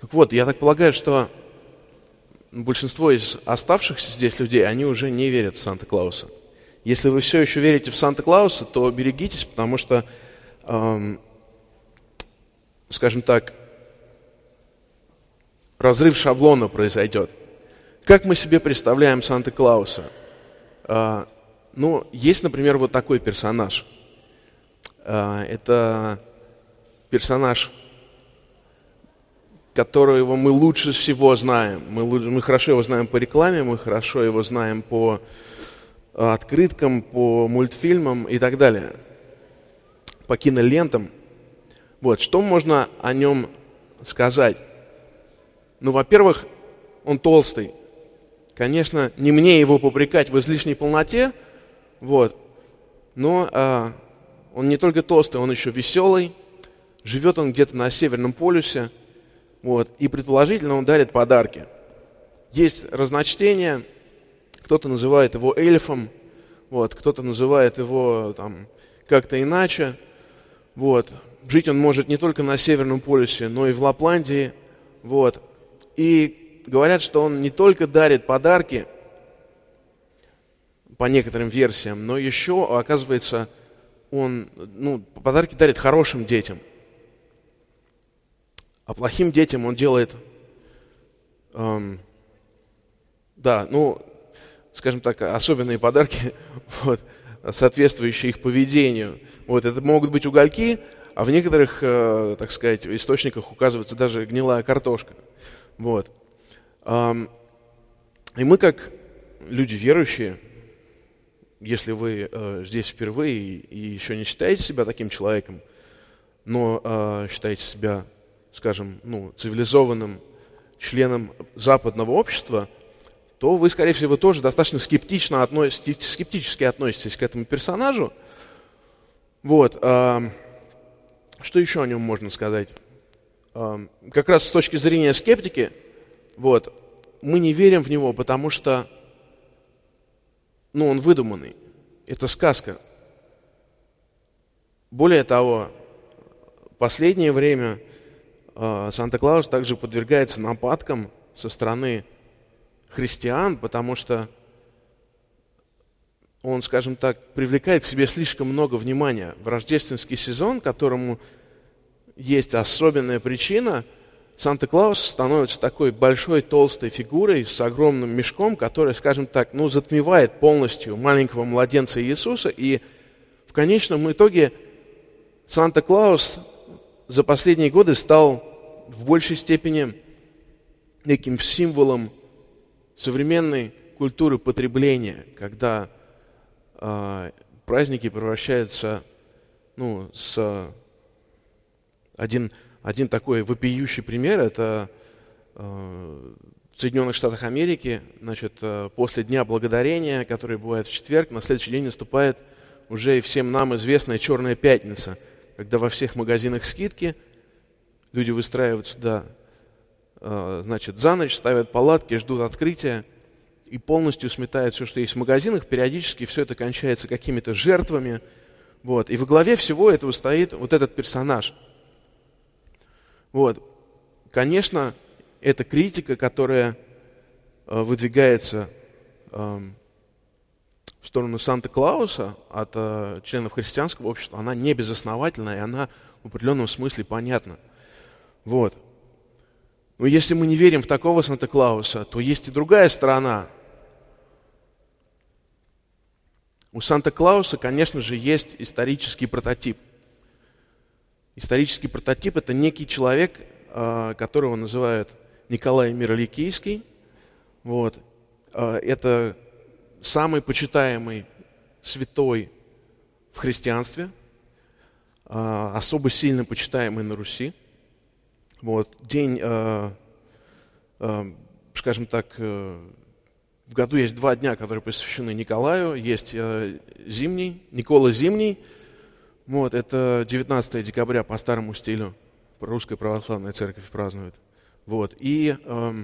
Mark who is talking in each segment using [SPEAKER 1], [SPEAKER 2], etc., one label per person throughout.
[SPEAKER 1] Так вот, я так полагаю, что большинство из оставшихся здесь людей, они уже не верят в Санта-Клауса. Если вы все еще верите в Санта-Клауса, то берегитесь, потому что, скажем так, разрыв шаблона произойдет. Как мы себе представляем Санта-Клауса? Есть, например, вот такой персонаж. Это персонаж, которого мы лучше всего знаем. Мы хорошо его знаем по рекламе, мы хорошо его знаем по открыткам, по мультфильмам и так далее, по кинолентам. Вот, что можно о нем сказать? Во-первых, он толстый. Конечно, не мне его попрекать в излишней полноте, но он не только толстый, он еще веселый. Живет он где-то на Северном полюсе, и предположительно он дарит подарки. Есть разночтения, кто-то называет его эльфом, кто-то называет его как-то иначе. Жить он может не только на Северном полюсе, но и в Лапландии. И говорят, что он не только дарит подарки, по некоторым версиям, но еще, оказывается, он подарки дарит хорошим детям. А плохим детям он делает, скажем так, особенные подарки, соответствующие их поведению. Это могут быть угольки, а в некоторых, так сказать, источниках указывается даже гнилая картошка. И мы, как люди верующие, если вы здесь впервые и еще не считаете себя таким человеком, но считаете себя, скажем, цивилизованным членом западного общества, то вы, скорее всего, тоже достаточно скептически относитесь к этому персонажу. Что еще о нем можно сказать? Как раз с точки зрения скептики, мы не верим в него, потому что он выдуманный. Это сказка. Более того, в последнее время Санта-Клаус также подвергается нападкам со стороны христиан, потому что он, скажем так, привлекает к себе слишком много внимания. В рождественский сезон, которому есть особенная причина, Санта-Клаус становится такой большой толстой фигурой с огромным мешком, который, скажем так, затмевает полностью маленького младенца Иисуса. И в конечном итоге Санта-Клаус за последние годы стал в большей степени неким символом современной культуры потребления, когда праздники превращаются, один такой вопиющий пример, это в Соединенных Штатах Америки, после Дня Благодарения, который бывает в четверг, на следующий день наступает уже и всем нам известная Черная пятница, когда во всех магазинах скидки, люди выстраивают сюда, за ночь, ставят палатки, ждут открытия и полностью сметают все, что есть в магазинах. Периодически все это кончается какими-то жертвами. И во главе всего этого стоит этот персонаж. Конечно, это критика, которая выдвигается в сторону Санта-Клауса от членов христианского общества, она не безосновательна, и она в определенном смысле понятна. Но если мы не верим в такого Санта-Клауса, то есть и другая сторона. У Санта-Клауса, конечно же, есть исторический прототип. Исторический прототип – это некий человек, которого называют Николай Мироликийский. Это самый почитаемый святой в христианстве, особо сильно почитаемый на Руси. День, скажем так, в году есть 2 дня, которые посвящены Николаю. Есть зимний, Никола Зимний. Это 19 декабря по старому стилю. Русская православная церковь празднует. И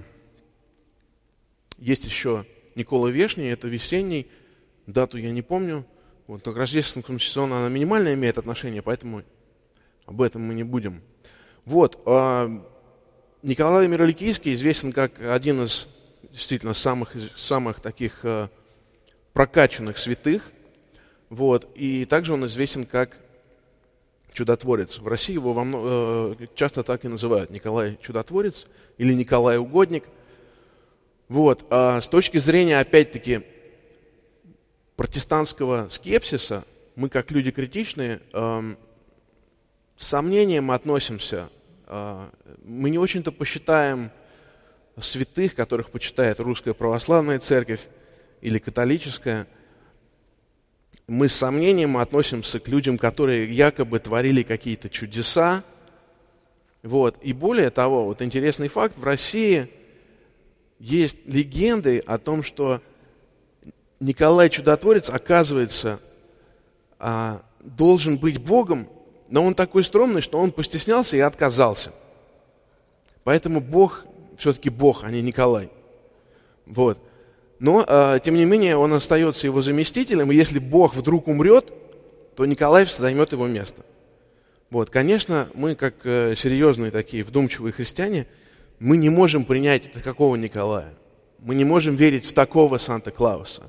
[SPEAKER 1] есть еще Никола Вешний, это весенний. Дату я не помню. К рождественскому сезону она минимально имеет отношение, поэтому об этом мы не будем. Николай Мироликийский известен как один из действительно самых таких прокачанных святых. Вот. И также он известен как чудотворец. В России его часто так и называют: Николай Чудотворец или Николай Угодник. Вот. А с точки зрения, опять-таки, протестантского скепсиса, мы, как люди критичные, с сомнением относимся. Мы не очень-то посчитаем святых, которых почитает Русская Православная Церковь или католическая. Мы с сомнением относимся к людям, которые якобы творили какие-то чудеса. Вот. И более того, вот интересный факт, в России есть легенды о том, что Николай Чудотворец, оказывается, должен быть Богом, но он такой скромный, что он постеснялся и отказался. Поэтому Бог, все-таки Бог, а не Николай. Вот. Но, тем не менее, он остается его заместителем, и если Бог вдруг умрет, то Николай займет его место. Вот. Конечно, мы, как серьезные такие вдумчивые христиане, мы не можем принять такого Николая. Мы не можем верить в такого Санта-Клауса.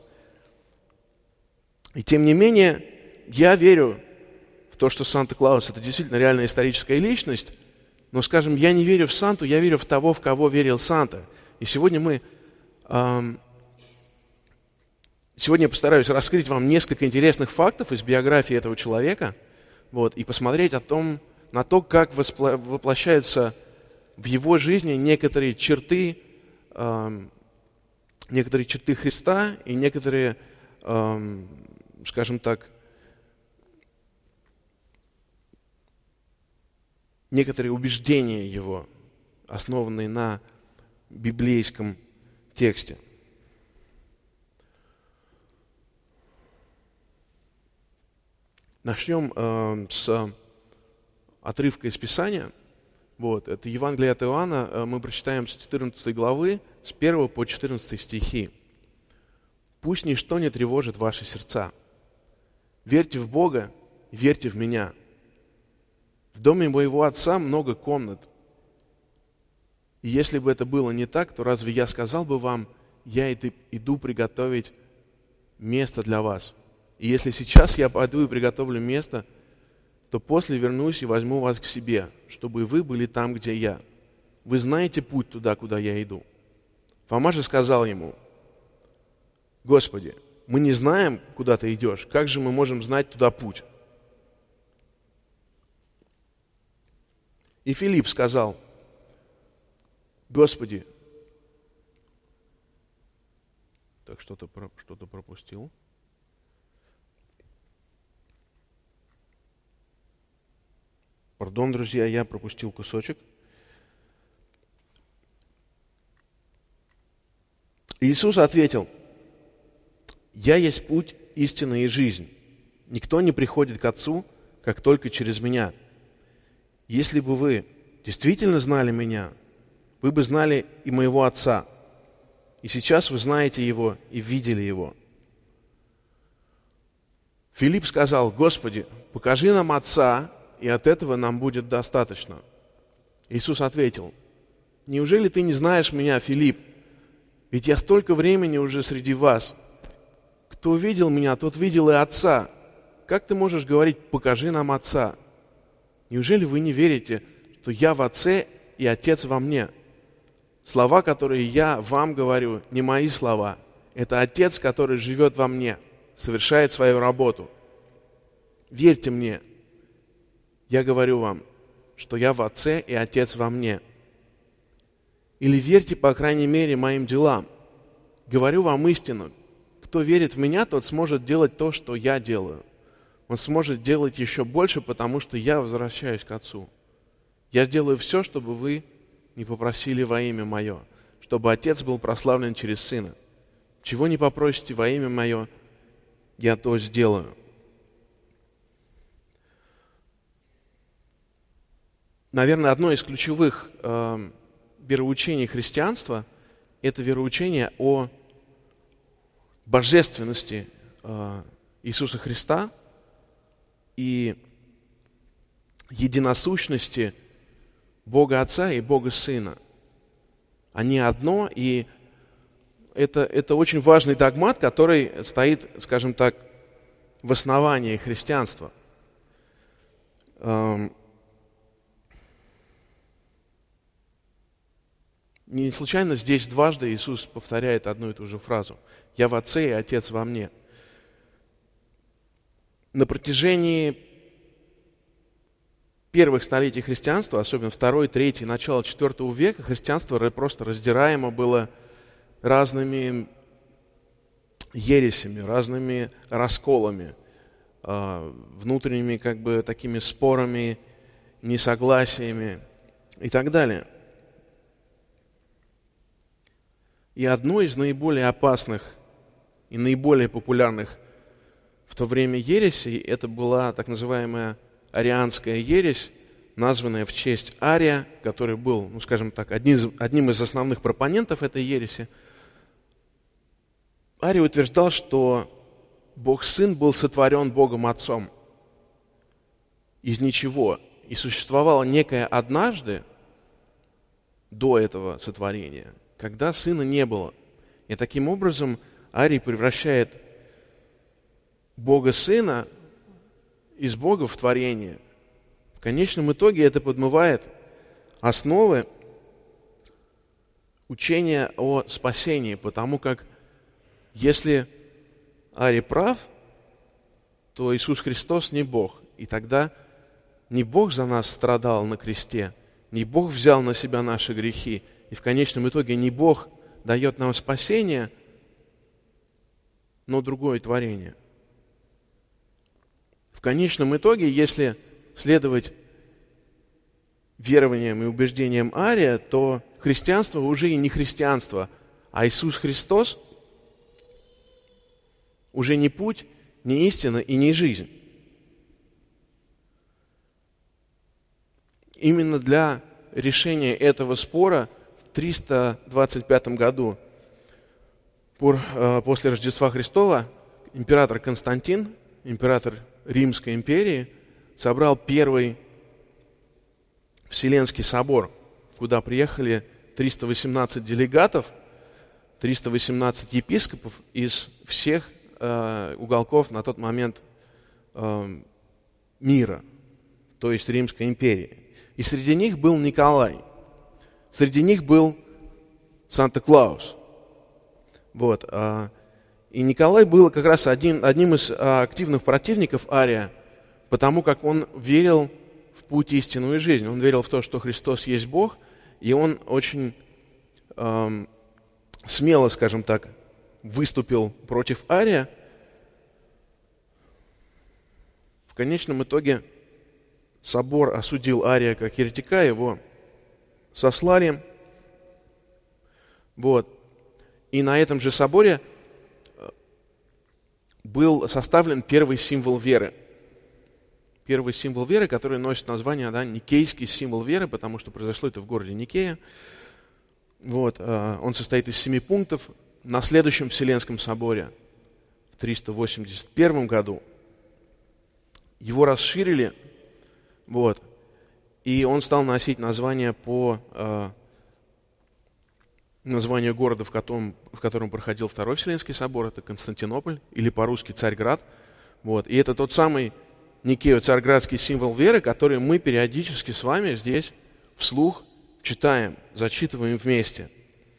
[SPEAKER 1] И тем не менее, я верю в то, что Санта-Клаус – это действительно реальная историческая личность, но, скажем, я не верю в Санту, я верю в того, в кого верил Санта. И сегодня я постараюсь раскрыть вам несколько интересных фактов из биографии этого человека, вот, и посмотреть на то, как воплощаются в его жизни некоторые черты Христа и некоторые, скажем так, некоторые убеждения его, основанные на библейском тексте. Начнем с отрывка из Писания. Вот, это Евангелие от Иоанна, мы прочитаем с 14 главы, с 1 по 14 стихи. «Пусть ничто не тревожит ваши сердца. Верьте в Бога, верьте в Меня. В доме моего Отца много комнат. И если бы это было не так, то разве я сказал бы вам, я иду приготовить место для вас? И если сейчас я пойду и приготовлю место, то после вернусь и возьму вас к себе, чтобы вы были там, где я. Вы знаете путь туда, куда я иду». Фома же сказал ему: «Господи, мы не знаем, куда ты идешь, как же мы можем знать туда путь?» И Филипп сказал: «Господи». Так, что-то пропустил. Пардон, друзья, я пропустил кусочек. Иисус ответил: «Я есть путь, истина и жизнь. Никто не приходит к Отцу, как только через Меня. Если бы вы действительно знали Меня, вы бы знали и Моего Отца. И сейчас вы знаете Его и видели Его». Филипп сказал: «Господи, покажи нам Отца, и от этого нам будет достаточно». Иисус ответил: «Неужели ты не знаешь Меня, Филипп? Ведь я столько времени уже среди вас. Кто видел Меня, тот видел и Отца. Как ты можешь говорить: покажи нам Отца? Неужели вы не верите, что я в Отце и Отец во мне? Слова, которые я вам говорю, не мои слова. Это Отец, который живет во мне, совершает свою работу. Верьте мне. Я говорю вам, что я в Отце и Отец во мне. Или верьте, по крайней мере, моим делам. Говорю вам истину. Кто верит в Меня, тот сможет делать то, что я делаю. Он сможет делать еще больше, потому что я возвращаюсь к Отцу. Я сделаю все, чтобы вы не попросили во имя Мое, чтобы Отец был прославлен через Сына. Чего не попросите во имя Мое, я то сделаю». Наверное, одно из ключевых вероучений христианства – это вероучение о божественности Иисуса Христа и единосущности Бога Отца и Бога Сына. Они одно, и это очень важный догмат, который стоит, скажем так, в основании христианства. Не случайно здесь дважды Иисус повторяет одну и ту же фразу: «Я в Отце, и Отец во мне». На протяжении первых столетий христианства, особенно 2, 3, начало 4 века, христианство просто раздираемо было разными ересями, разными расколами, внутренними такими спорами, несогласиями и так далее. И одной из наиболее опасных и наиболее популярных в то время ересей это была так называемая арианская ересь, названная в честь Ария, который был, скажем так, одним из основных пропонентов этой ереси. Арий утверждал, что Бог Сын был сотворен Богом Отцом из ничего, и существовало некое однажды до этого сотворения, когда Сына не было. И таким образом Арий превращает Бога Сына из Бога в творение. В конечном итоге это подмывает основы учения о спасении, потому как если Арий прав, то Иисус Христос не Бог. И тогда не Бог за нас страдал на кресте, не Бог взял на себя наши грехи, и в конечном итоге не Бог дает нам спасение, но другое творение. В конечном итоге, если следовать верованиям и убеждениям Ария, то христианство уже и не христианство, а Иисус Христос уже не путь, не истина и не жизнь. Именно для решения этого спора в 325 году после Рождества Христова император Константин, император Римской империи, собрал первый Вселенский собор, куда приехали 318 делегатов, 318 епископов из всех уголков на тот момент мира, то есть Римской империи. И среди них был Николай, среди них был Санта-Клаус. И Николай был как раз одним из активных противников Ария, потому как он верил в путь, истину и жизнь. Он верил в то, что Христос есть Бог, и он очень смело, скажем так, выступил против Ария. В конечном итоге собор осудил Ария как еретика, его сослали. И на этом же соборе был составлен первый символ веры. Первый символ веры, который носит название Никейский символ веры, потому что произошло это в городе Никея. Он состоит из 7 пунктов. На следующем Вселенском соборе в 381 году его расширили, и он стал носить название по названию города, в котором проходил Второй Вселенский собор, это Константинополь, или по-русски Царьград. И это тот самый Никео-Царьградский символ веры, который мы периодически с вами здесь вслух читаем, зачитываем вместе.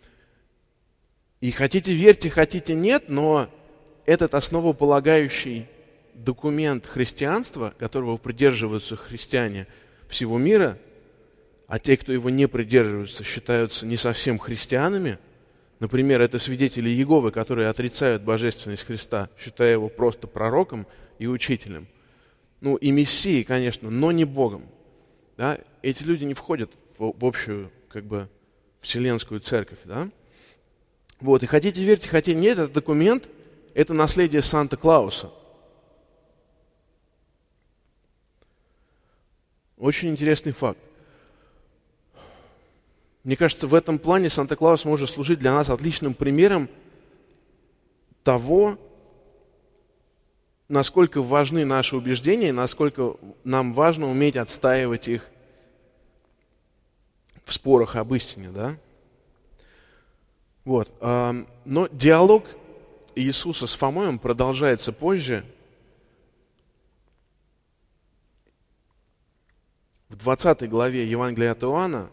[SPEAKER 1] И хотите верьте, хотите нет, но этот основополагающий документ христианства, которого придерживаются христиане всего мира, а те, кто его не придерживаются, считаются не совсем христианами, например, это свидетели Иеговы, которые отрицают божественность Христа, считая его просто пророком и учителем. И Мессией, конечно, но не Богом. Эти люди не входят в общую, вселенскую церковь. И хотите верьте, хотите нет, этот документ – это наследие Санта-Клауса. Очень интересный факт. Мне кажется, в этом плане Санта-Клаус может служить для нас отличным примером того, насколько важны наши убеждения, насколько нам важно уметь отстаивать их в спорах об истине. Вот. Но диалог Иисуса с Фомой продолжается позже. В 20 главе Евангелия от Иоанна,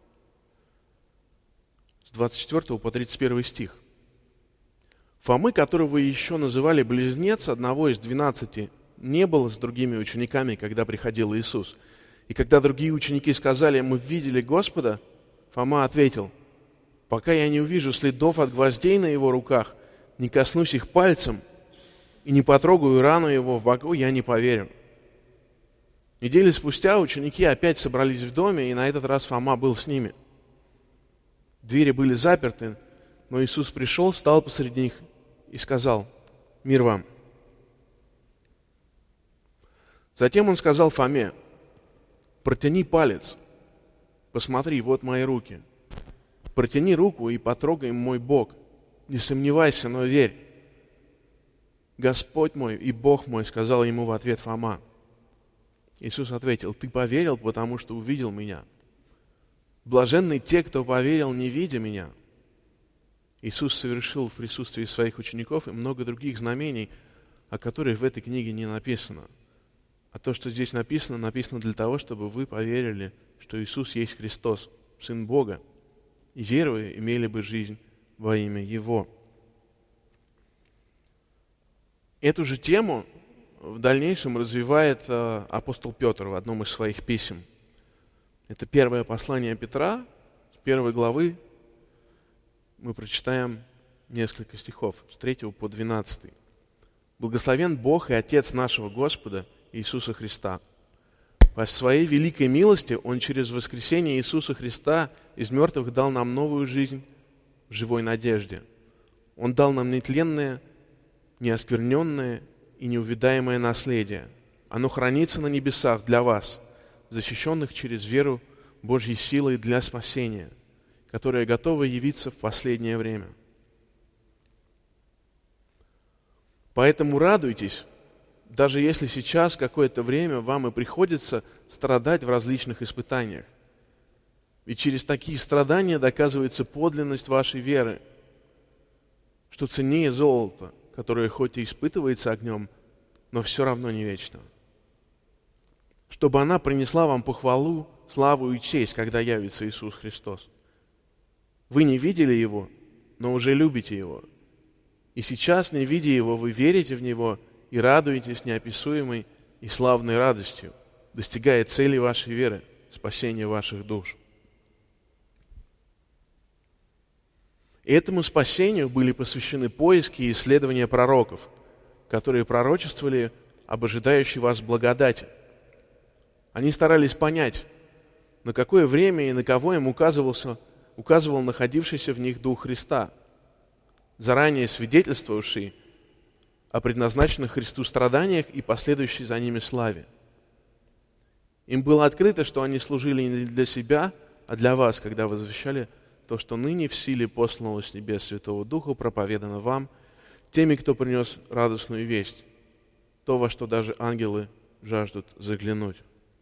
[SPEAKER 1] с 24 по 31 стих. Фомы, которого еще называли близнец, одного из 12, не было с другими учениками, когда приходил Иисус. И когда другие ученики сказали: «Мы видели Господа», Фома ответил: «Пока я не увижу следов от гвоздей на его руках, не коснусь их пальцем и не потрогаю рану его в боку, я не поверю». Недели спустя ученики опять собрались в доме, и на этот раз Фома был с ними. Двери были заперты, но Иисус пришел, стал посреди них и сказал: «Мир вам». Затем Он сказал Фоме: «Протяни палец, посмотри, вот мои руки. Протяни руку и потрогай мой бок. Не сомневайся, но верь». «Господь мой и Бог мой», — сказал ему в ответ Фома. Иисус ответил: «Ты поверил, потому что увидел Меня. Блаженны те, кто поверил, не видя Меня». Иисус совершил в присутствии своих учеников и много других знамений, о которых в этой книге не написано. А то, что здесь написано, написано для того, чтобы вы поверили, что Иисус есть Христос, Сын Бога, и веруя, имели бы жизнь во имя Его. Эту же тему в дальнейшем развивает апостол Петр в одном из своих писем. Это первое послание Петра, с 1 главы. Мы прочитаем несколько стихов, с 3 по 12. «Благословен Бог и Отец нашего Господа Иисуса Христа. По своей великой милости Он через воскресение Иисуса Христа из мертвых дал нам новую жизнь в живой надежде. Он дал нам нетленное, неоскверненное и неувядаемое наследие. Оно хранится на небесах для вас, защищенных через веру Божьей силой для спасения, которая готова явиться в последнее время. Поэтому радуйтесь, даже если сейчас какое-то время вам и приходится страдать в различных испытаниях. Ведь через такие страдания доказывается подлинность вашей веры, что ценнее золота, которое хоть и испытывается огнем, но все равно не вечно. Чтобы она принесла вам похвалу, славу и честь, когда явится Иисус Христос. Вы не видели Его, но уже любите Его. И сейчас, не видя Его, вы верите в Него и радуетесь неописуемой и славной радостью, достигая цели вашей веры, спасения ваших душ. И этому спасению были посвящены поиски и исследования пророков, которые пророчествовали об ожидающей вас благодати. Они старались понять, на какое время и на кого им указывал находившийся в них Дух Христа, заранее свидетельствовавший о предназначенных Христу страданиях и последующей за ними славе. Им было открыто, что они служили не для себя, а для вас, когда возвещали то, что ныне в силе посланного с небес Святого Духа проповедано вам, теми, кто принес радостную весть, то, во что даже ангелы жаждут заглянуть.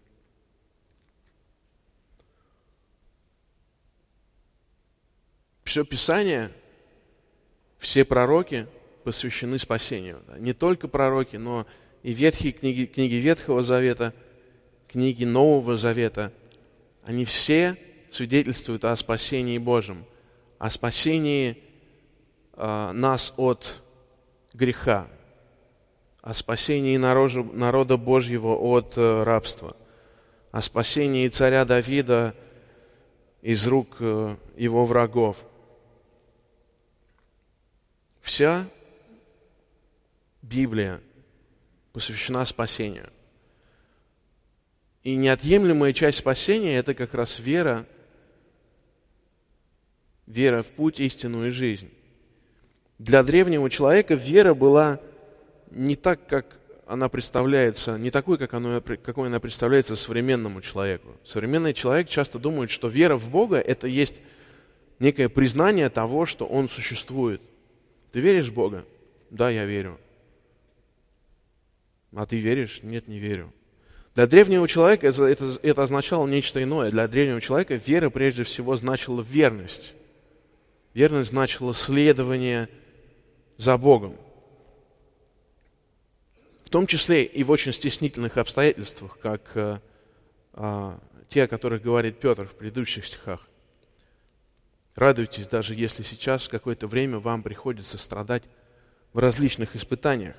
[SPEAKER 1] Все Писание, все пророки посвящены спасению. Не только пророки, но и ветхие книги Ветхого Завета, книги Нового Завета, они все свидетельствуют о спасении Божьем, о спасении нас от греха, о спасении народа Божьего от рабства, о спасении царя Давида из рук его врагов. Вся Библия посвящена спасению. И неотъемлемая часть спасения – это как раз вера в путь, истину и жизнь. Для древнего человека вера была не так, как она представляется, не такой, какой она представляется современному человеку. Современный человек часто думает, что вера в Бога – это есть некое признание того, что Он существует. Ты веришь в Бога? Да, я верю. А ты веришь? Нет, не верю. Для древнего человека это означало нечто иное. Для древнего человека вера прежде всего значила верность. Верность значила следование за Богом. В том числе и в очень стеснительных обстоятельствах, как те, о которых говорит Петр в предыдущих стихах. Радуйтесь, даже если сейчас какое-то время вам приходится страдать в различных испытаниях.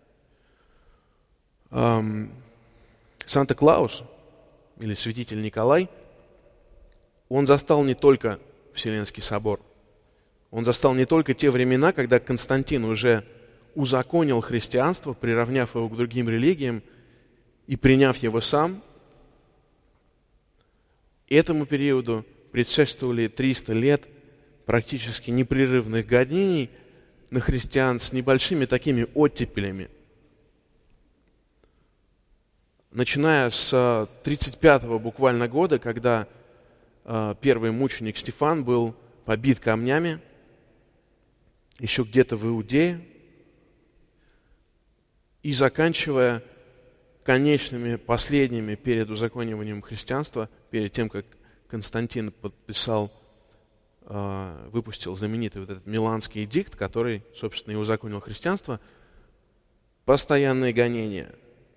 [SPEAKER 1] Санта-Клаус, или святитель Николай, он застал не только Вселенский собор, он застал не только те времена, когда Константин уже узаконил христианство, приравняв его к другим религиям и приняв его сам. Этому периоду предшествовали 300 лет практически непрерывных гонений на христиан с небольшими такими оттепелями. Начиная с 35-го буквально года, когда первый мученик Стефан был побит камнями, еще где-то в Иудее, и заканчивая конечными, последними перед узакониванием христианства, перед тем, как Константин выпустил знаменитый вот этот Миланский эдикт, который, собственно, и узаконил христианство, постоянные гонения.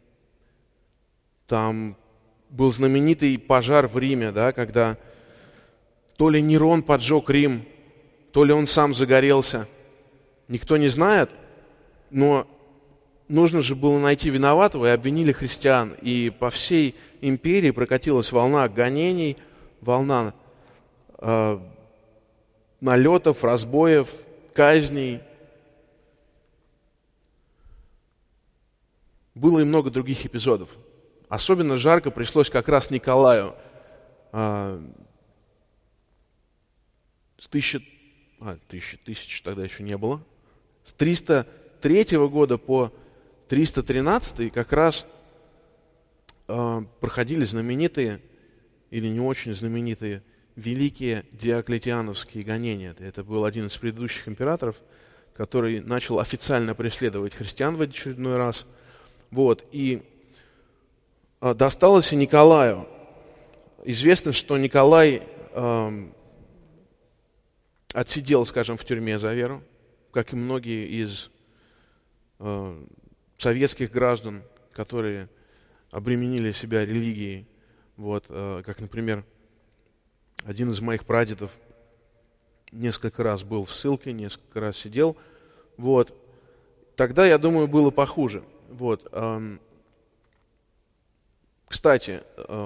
[SPEAKER 1] Там был знаменитый пожар в Риме, да, когда то ли Нерон поджег Рим, то ли он сам загорелся. Никто не знает, но нужно же было найти виноватого, и обвинили христиан. И по всей империи прокатилась волна гонений, волна налетов, разбоев, казней. Было и много других эпизодов. Особенно жарко пришлось как раз Николаю. Тысяч тогда еще не было. С 303 года по 313 как раз проходили знаменитые или не очень знаменитые великие диоклетиановские гонения. Это был один из предыдущих императоров, который начал официально преследовать христиан в очередной раз. Вот. И досталось и Николаю. Известно, что Николай отсидел, скажем, в тюрьме за веру, как и многие из советских граждан, которые обременили себя религией. Вот, как, например, один из моих прадедов несколько раз был в ссылке, несколько раз сидел. Вот. Тогда, я думаю, было похуже. Вот. Кстати,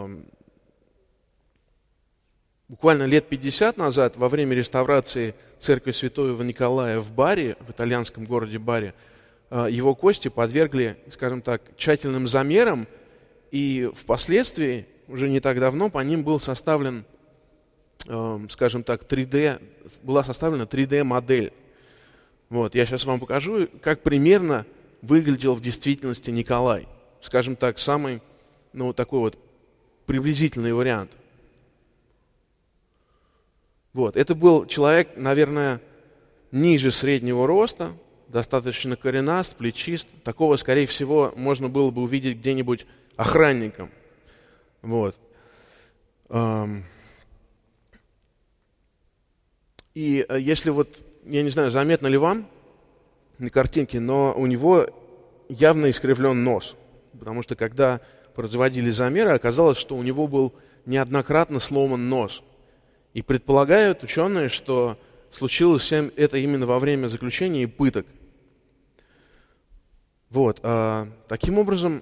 [SPEAKER 1] буквально лет 50 назад, во время реставрации церкви Святого Николая в Бари, в итальянском городе Бари, его кости подвергли, скажем так, тщательным замерам, и впоследствии, уже не так давно, по ним был составлен, скажем так, была составлена 3D-модель. Вот, я сейчас вам покажу, как примерно выглядел в действительности Николай. Скажем так, самый, такой вот приблизительный вариант. Вот, это был человек, наверное, ниже среднего роста, достаточно коренаст, плечист. Такого, скорее всего, можно было бы увидеть где-нибудь охранником. Вот. И если я не знаю, заметно ли вам на картинке, но у него явно искривлен нос. Потому что когда производили замеры, оказалось, что у него был неоднократно сломан нос. И предполагают ученые, что случилось это именно во время заключения и пыток. Вот. Таким образом,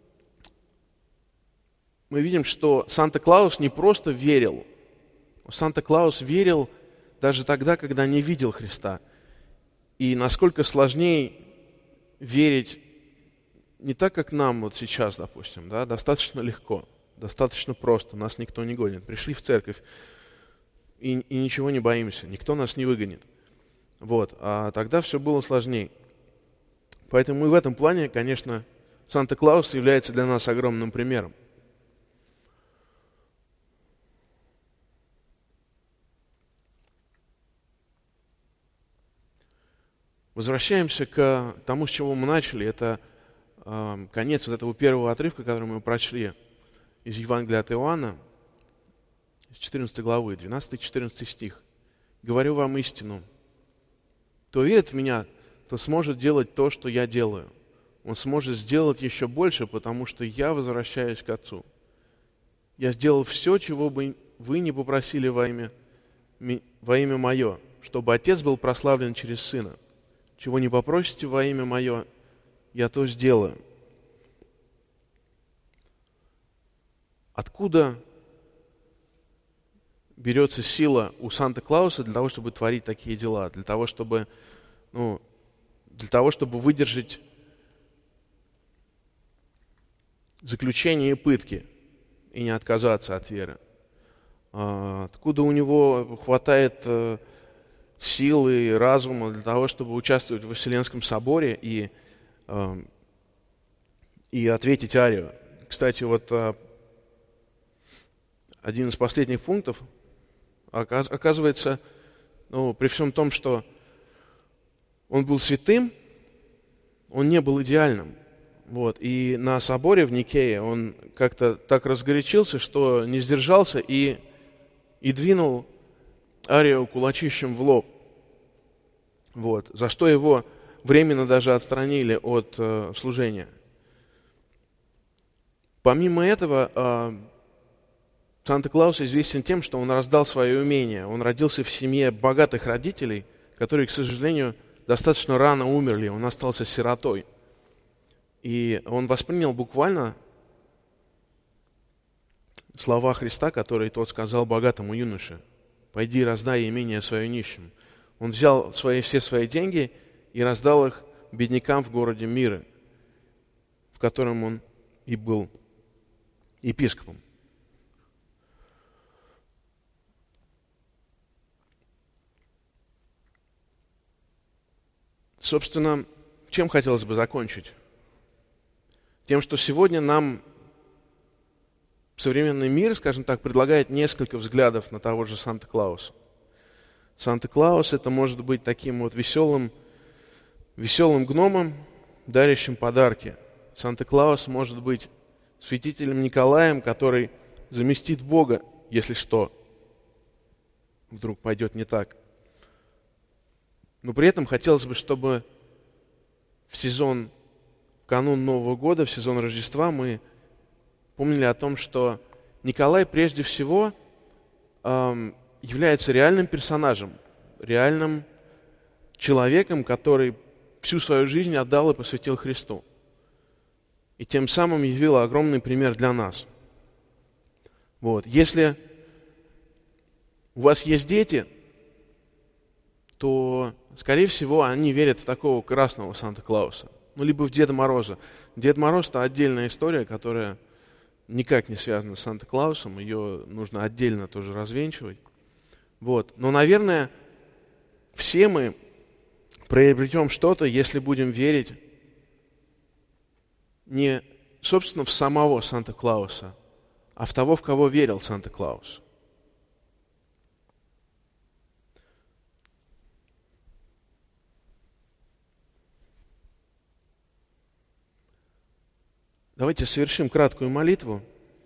[SPEAKER 1] мы видим, что Санта-Клаус не просто верил. Санта-Клаус верил даже тогда, когда не видел Христа. И насколько сложнее верить не так, как нам вот сейчас, допустим, да, достаточно легко, достаточно просто, нас никто не гонит. Пришли в церковь и ничего не боимся, никто нас не выгонит. Вот. А тогда все было сложнее. Поэтому и в этом плане, конечно, Санта-Клаус является для нас огромным примером. Возвращаемся к тому, с чего мы начали. Это конец вот этого первого отрывка, который мы прочли из Евангелия от Иоанна, из 14 главы, 12-14 стих. говорю вам истину. Кто верит в Меня, то сможет делать то, что Я делаю. Он сможет сделать еще больше, потому что Я возвращаюсь к Отцу. Я сделал все, чего бы вы не попросили во имя Мое, чтобы Отец был прославлен через Сына. Чего не попросите во имя Мое, Я то сделаю. Откуда берется сила у Санта-Клауса для того, чтобы творить такие дела, для того, чтобы выдержать заключение и пытки и не отказаться от веры? Откуда у него хватает силы и разума для того, чтобы участвовать в Вселенском соборе и ответить Арию? Кстати, один из последних пунктов, оказывается, при всем том, что он был святым, он не был идеальным. И на соборе в Никее он как-то так разгорячился, что не сдержался и двинул Арию кулачищем в лоб. За что его временно даже отстранили от служения. Помимо этого, Санта-Клаус известен тем, что он раздал свое имение. Он родился в семье богатых родителей, которые, к сожалению, достаточно рано умерли. Он остался сиротой. И он воспринял буквально слова Христа, которые тот сказал богатому юноше: «Пойди, раздай имение свое нищим». Он взял все свои деньги и раздал их беднякам в городе Миры, в котором он и был епископом. Собственно, чем хотелось бы закончить? Тем, что сегодня нам современный мир, скажем так, предлагает несколько взглядов на того же Санта-Клауса. Санта-Клаус — это может быть таким веселым гномом, дарящим подарки. Санта-Клаус может быть святителем Николаем, который заместит Бога, если что вдруг пойдет не так. Но при этом хотелось бы, чтобы в канун Нового года, в сезон Рождества, мы помнили о том, что Николай прежде всего является реальным персонажем, реальным человеком, который всю свою жизнь отдал и посвятил Христу. И тем самым явил огромный пример для нас. Если у вас есть дети, то, скорее всего, они верят в такого красного Санта-Клауса, либо в Деда Мороза. Дед Мороз — это отдельная история, которая никак не связана с Санта-Клаусом, ее нужно отдельно тоже развенчивать. Но, наверное, все мы приобретем что-то, если будем верить не, собственно, в самого Санта-Клауса, а в того, в кого верил Санта-Клаус. Давайте совершим краткую молитву.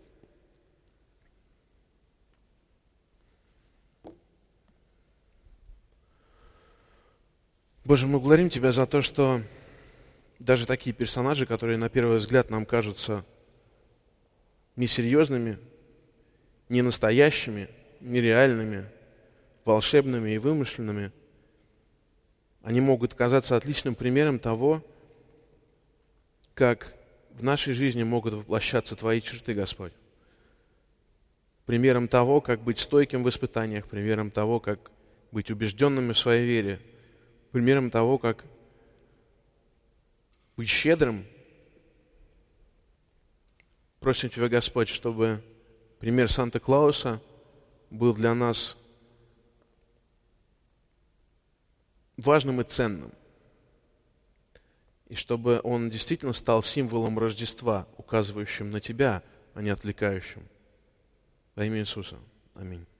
[SPEAKER 1] Боже, мы благодарим Тебя за то, что даже такие персонажи, которые на первый взгляд нам кажутся несерьезными, ненастоящими, нереальными, волшебными и вымышленными, они могут казаться отличным примером того, как в нашей жизни могут воплощаться Твои черты, Господь. Примером того, как быть стойким в испытаниях, примером того, как быть убежденными в своей вере, примером того, как быть щедрым. Просим Тебя, Господь, чтобы пример Санта-Клауса был для нас важным и ценным. И чтобы он действительно стал символом Рождества, указывающим на Тебя, а не отвлекающим. Во имя Иисуса. Аминь.